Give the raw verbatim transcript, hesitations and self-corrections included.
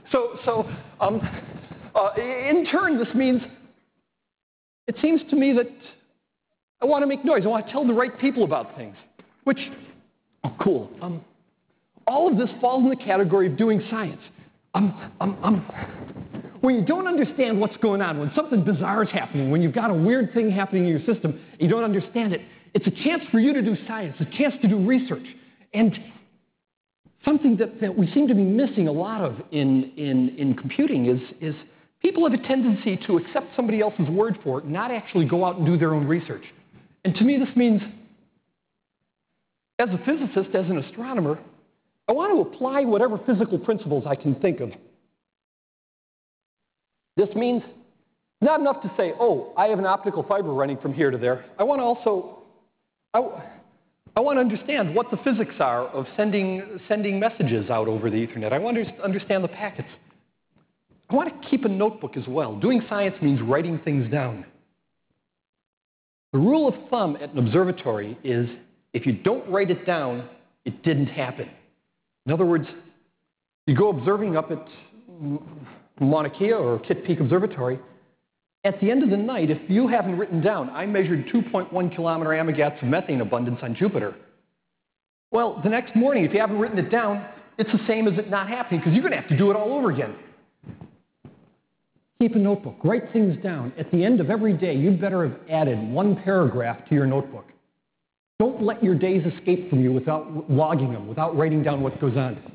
So, so um, uh, in turn, this means it seems to me that I want to make noise. I want to tell the right people about things, which, oh, cool. Um, all of this falls in the category of doing science. Um, um, um, when you don't understand what's going on, when something bizarre is happening, when you've got a weird thing happening in your system, and you don't understand it, it's a chance for you to do science, a chance to do research. And something that, that we seem to be missing a lot of in, in, in computing is, is people have a tendency to accept somebody else's word for it, not actually go out and do their own research. And to me, this means, as a physicist, as an astronomer, I want to apply whatever physical principles I can think of. This means not enough to say, oh, I have an optical fiber running from here to there. I want to also, I, I want to understand what the physics are of sending, sending messages out over the Ethernet. I want to understand the packets. I want to keep a notebook as well. Doing science means writing things down. The rule of thumb at an observatory is if you don't write it down, it didn't happen. In other words, you go observing up at Mauna Kea or Kitt Peak Observatory. At the end of the night, if you haven't written down, I measured two point one kilometer amigats of methane abundance on Jupiter. Well, the next morning, if you haven't written it down, it's the same as it not happening, because you're going to have to do it all over again. Keep a notebook. Write things down. At the end of every day, you'd better have added one paragraph to your notebook. Don't let your days escape from you without logging them, without writing down what goes on.